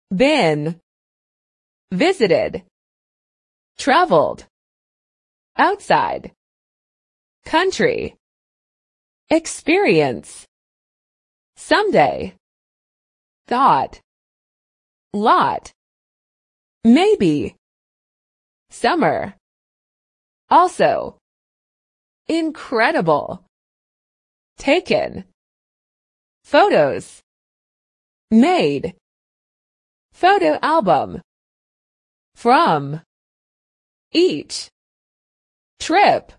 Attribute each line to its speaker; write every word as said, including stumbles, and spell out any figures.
Speaker 1: been, visited, traveled, outside, country, experience, someday, thought, lot, maybe, summer, also, incredible, taken, photos, made, photo album, from, each, trip.